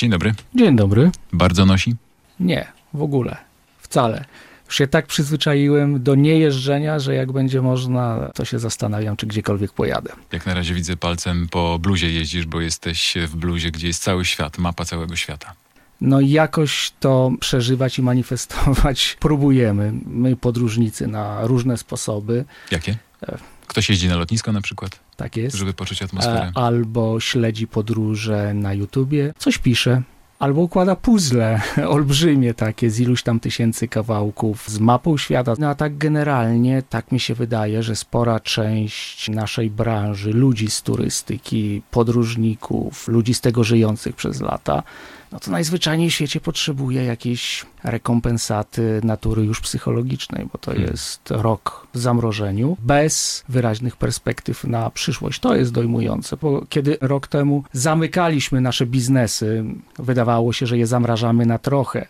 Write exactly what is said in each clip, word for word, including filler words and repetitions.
Dzień dobry. Dzień dobry. Bardzo nosi? Nie, w ogóle. Wcale. Już się tak przyzwyczaiłem do niejeżdżenia, że jak będzie można, to się zastanawiam, czy gdziekolwiek pojadę. Jak na razie widzę, palcem po bluzie jeździsz, bo jesteś w bluzie, gdzie jest cały świat, mapa całego świata. No i jakoś to przeżywać i manifestować próbujemy. My podróżnicy na różne sposoby. Jakie? Ktoś jeździ na lotnisko na przykład? Tak jest. Żeby poczuć atmosferę. Albo śledzi podróże na YouTubie, coś pisze. Albo układa puzzle olbrzymie takie z iluś tam tysięcy kawałków z mapą świata. No a tak generalnie, tak mi się wydaje, że spora część naszej branży, ludzi z turystyki, podróżników, ludzi z tego żyjących przez lata, no to najzwyczajniej w świecie potrzebuje jakiejś rekompensaty natury już psychologicznej, bo to hmm. jest rok w zamrożeniu, bez wyraźnych perspektyw na przyszłość. To jest dojmujące, bo kiedy rok temu zamykaliśmy nasze biznesy, wydawało się, że je zamrażamy na trochę.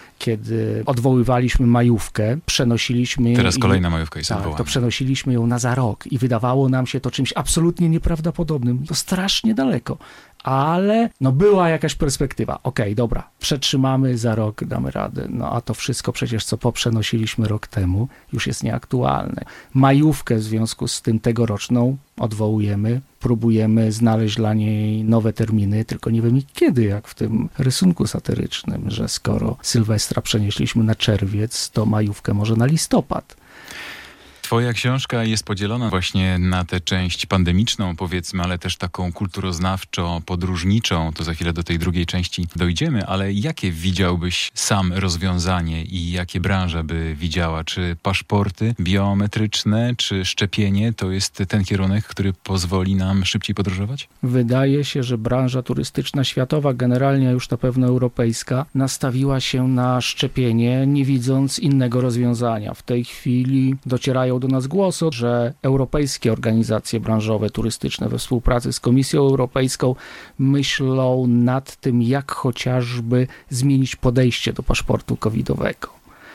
Kiedy odwoływaliśmy majówkę, przenosiliśmy... Teraz i, kolejna majówka jest tak, odwołana. to przenosiliśmy ją na za rok i wydawało nam się to czymś absolutnie nieprawdopodobnym. To strasznie daleko. Ale no była jakaś perspektywa. Okej, okay, dobra, przetrzymamy, za rok damy radę. No a to wszystko przecież, co poprzenosiliśmy rok temu, już jest nieaktualne. Majówkę w związku z tym tegoroczną odwołujemy, próbujemy znaleźć dla niej nowe terminy, tylko nie wiem kiedy, jak w tym rysunku satyrycznym, że skoro Sylwestra przenieśliśmy na czerwiec, to majówkę może na listopad. Twoja książka jest podzielona właśnie na tę część pandemiczną, powiedzmy, ale też taką kulturoznawczo-podróżniczą. To za chwilę do tej drugiej części dojdziemy, ale jakie widziałbyś sam rozwiązanie i jakie branża by widziała? Czy paszporty biometryczne, czy szczepienie to jest ten kierunek, który pozwoli nam szybciej podróżować? Wydaje się, że branża turystyczna światowa, generalnie już na pewno europejska, nastawiła się na szczepienie, nie widząc innego rozwiązania. W tej chwili docierają do nas głosy, że europejskie organizacje branżowe, turystyczne we współpracy z Komisją Europejską myślą nad tym, jak chociażby zmienić podejście do paszportu covidowego.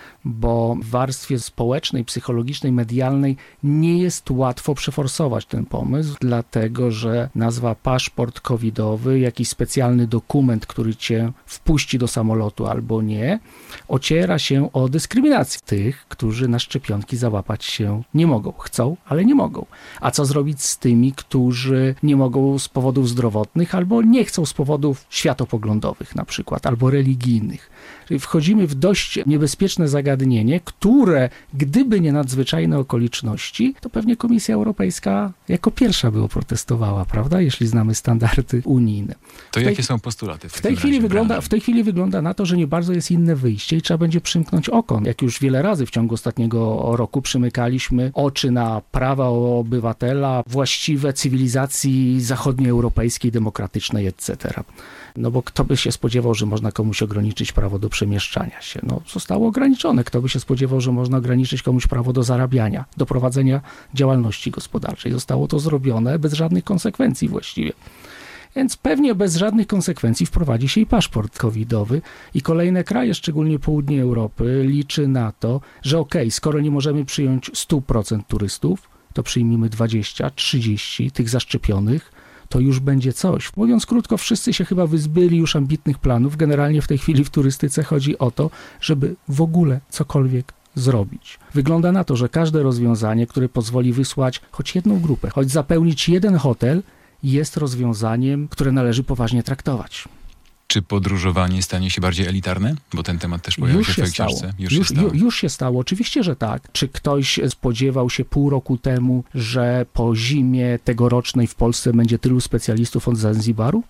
Bo w warstwie społecznej, psychologicznej, medialnej nie jest łatwo przeforsować ten pomysł, dlatego że nazwa paszport covidowy, jakiś specjalny dokument, który cię wpuści do samolotu albo nie, ociera się o dyskryminację tych, którzy na szczepionki załapać się nie mogą. Chcą, ale nie mogą. A co zrobić z tymi, którzy nie mogą z powodów zdrowotnych albo nie chcą z powodów światopoglądowych na przykład, albo religijnych. Czyli wchodzimy w dość niebezpieczne zagadnienie, które gdyby nie nadzwyczajne okoliczności, to pewnie Komisja Europejska jako pierwsza by oprotestowała, prawda? Jeśli znamy standardy unijne. To tej, jakie są postulaty w, w tej chwili wygląda, W tej chwili wygląda na to, że nie bardzo jest inne wyjście i trzeba będzie przymknąć oko. Jak już wiele razy w ciągu ostatniego roku przymykaliśmy oczy na prawa obywatela właściwe cywilizacji zachodnioeuropejskiej, demokratycznej, et cetera. No bo kto by się spodziewał, że można komuś ograniczyć prawo do przemieszczania się? No zostało ograniczone. Kto by się spodziewał, że można ograniczyć komuś prawo do zarabiania, do prowadzenia działalności gospodarczej? Zostało to zrobione bez żadnych konsekwencji właściwie. Więc pewnie bez żadnych konsekwencji wprowadzi się i paszport covidowy i kolejne kraje, szczególnie południe Europy, liczy na to, że okej, okay, skoro nie możemy przyjąć stu procent turystów, to przyjmijmy dwadzieścia, trzydzieści tych zaszczepionych, to już będzie coś. Mówiąc krótko, wszyscy się chyba wyzbyli już ambitnych planów. Generalnie w tej chwili w turystyce chodzi o to, żeby w ogóle cokolwiek zrobić. Wygląda na to, że każde rozwiązanie, które pozwoli wysłać choć jedną grupę, choć zapełnić jeden hotel, jest rozwiązaniem, które należy poważnie traktować. Czy podróżowanie stanie się bardziej elitarne? Bo ten temat też pojawił się w twojej książce. Już, już, się stało. Już się stało. Oczywiście, że tak. Czy ktoś spodziewał się pół roku temu, że po zimie tegorocznej w Polsce będzie tylu specjalistów od Zanzibaru?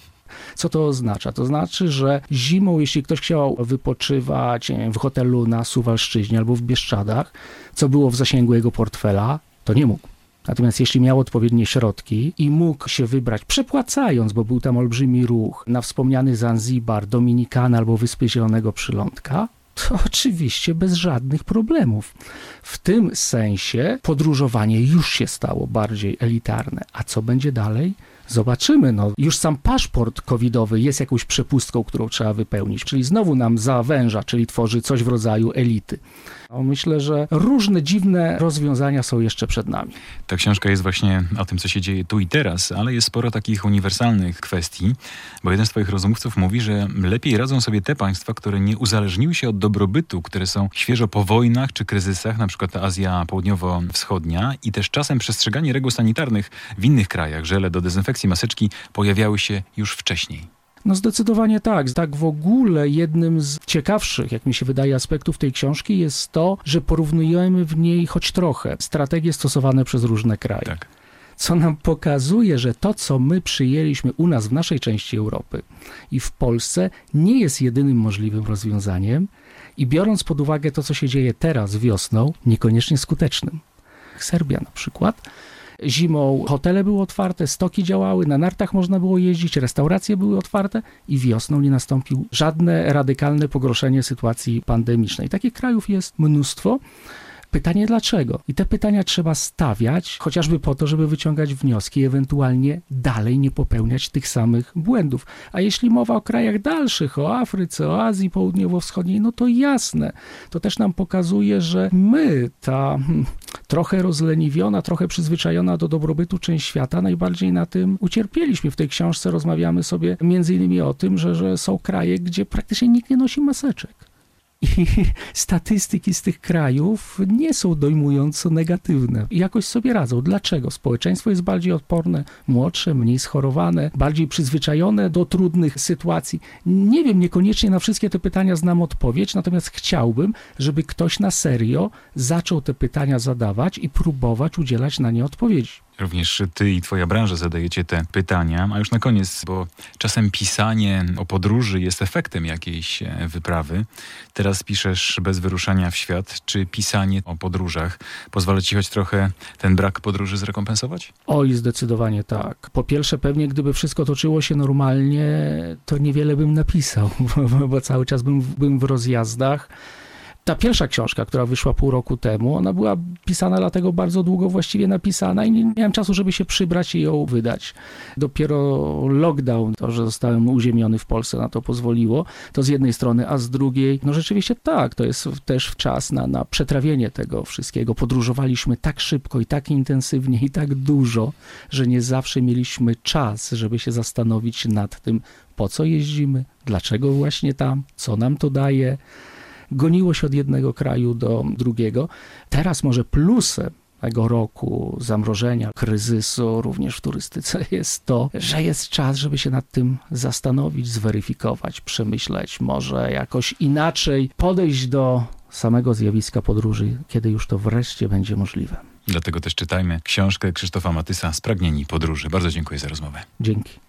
Co to oznacza? To znaczy, że zimą, jeśli ktoś chciał wypoczywać nie wiem, w hotelu na Suwalszczyźnie albo w Bieszczadach, co było w zasięgu jego portfela, to nie mógł. Natomiast jeśli miał odpowiednie środki i mógł się wybrać, przepłacając, bo był tam olbrzymi ruch, na wspomniany Zanzibar, Dominikany albo Wyspy Zielonego Przylądka, to oczywiście bez żadnych problemów. W tym sensie podróżowanie już się stało bardziej elitarne. A co będzie dalej? Zobaczymy, no już sam paszport covidowy jest jakąś przepustką, którą trzeba wypełnić, czyli znowu nam zawęża, czyli tworzy coś w rodzaju elity. No, myślę, że różne dziwne rozwiązania są jeszcze przed nami. Ta książka jest właśnie o tym, co się dzieje tu i teraz, ale jest sporo takich uniwersalnych kwestii, bo jeden z twoich rozmówców mówi, że lepiej radzą sobie te państwa, które nie uzależniły się od dobrobytu, które są świeżo po wojnach czy kryzysach, na przykład Azja Południowo-Wschodnia, i też czasem przestrzeganie reguł sanitarnych w innych krajach, żele do dezynfekcji, maseczki pojawiały się już wcześniej. No zdecydowanie tak. Tak w ogóle jednym z ciekawszych, jak mi się wydaje, aspektów tej książki jest to, że porównujemy w niej choć trochę strategie stosowane przez różne kraje. Tak. Co nam pokazuje, że to, co my przyjęliśmy u nas w naszej części Europy i w Polsce, nie jest jedynym możliwym rozwiązaniem i biorąc pod uwagę to, co się dzieje teraz wiosną, niekoniecznie skutecznym. Serbia na przykład. Zimą hotele były otwarte, stoki działały, na nartach można było jeździć, restauracje były otwarte i wiosną nie nastąpiło żadne radykalne pogorszenie sytuacji pandemicznej. Takich krajów jest mnóstwo. Pytanie dlaczego? I te pytania trzeba stawiać, chociażby po to, żeby wyciągać wnioski i ewentualnie dalej nie popełniać tych samych błędów. A jeśli mowa o krajach dalszych, o Afryce, o Azji Południowo-Wschodniej, no to jasne. To też nam pokazuje, że my, ta hmm, trochę rozleniwiona, trochę przyzwyczajona do dobrobytu część świata, najbardziej na tym ucierpieliśmy. W tej książce rozmawiamy sobie między innymi o tym, że, że są kraje, gdzie praktycznie nikt nie nosi maseczek. I statystyki z tych krajów nie są dojmująco negatywne. I jakoś sobie radzą. Dlaczego? Społeczeństwo jest bardziej odporne, młodsze, mniej schorowane, bardziej przyzwyczajone do trudnych sytuacji. Nie wiem, niekoniecznie na wszystkie te pytania znam odpowiedź, natomiast chciałbym, żeby ktoś na serio zaczął te pytania zadawać i próbować udzielać na nie odpowiedzi. Również ty i twoja branża zadajecie te pytania, a już na koniec, bo czasem pisanie o podróży jest efektem jakiejś wyprawy. Teraz piszesz bez wyruszania w świat. Czy pisanie o podróżach pozwala ci choć trochę ten brak podróży zrekompensować? Oj, zdecydowanie tak. Po pierwsze, pewnie gdyby wszystko toczyło się normalnie, to niewiele bym napisał, bo, bo cały czas bym, bym w rozjazdach. Ta pierwsza książka, która wyszła pół roku temu, ona była pisana dlatego bardzo długo właściwie napisana i nie miałem czasu, żeby się przybrać i ją wydać. Dopiero lockdown, to, że zostałem uziemiony w Polsce, na to pozwoliło. To z jednej strony, a z drugiej, no rzeczywiście tak, to jest też czas na, na przetrawienie tego wszystkiego. Podróżowaliśmy tak szybko i tak intensywnie i tak dużo, że nie zawsze mieliśmy czas, żeby się zastanowić nad tym, po co jeździmy, dlaczego właśnie tam, co nam to daje. Goniło się od jednego kraju do drugiego. Teraz może plusem tego roku zamrożenia, kryzysu, również w turystyce jest to, że jest czas, żeby się nad tym zastanowić, zweryfikować, przemyśleć, może jakoś inaczej podejść do samego zjawiska podróży, kiedy już to wreszcie będzie możliwe. Dlatego też czytajmy książkę Krzysztofa Matysa Spragnieni podróży. Bardzo dziękuję za rozmowę. Dzięki.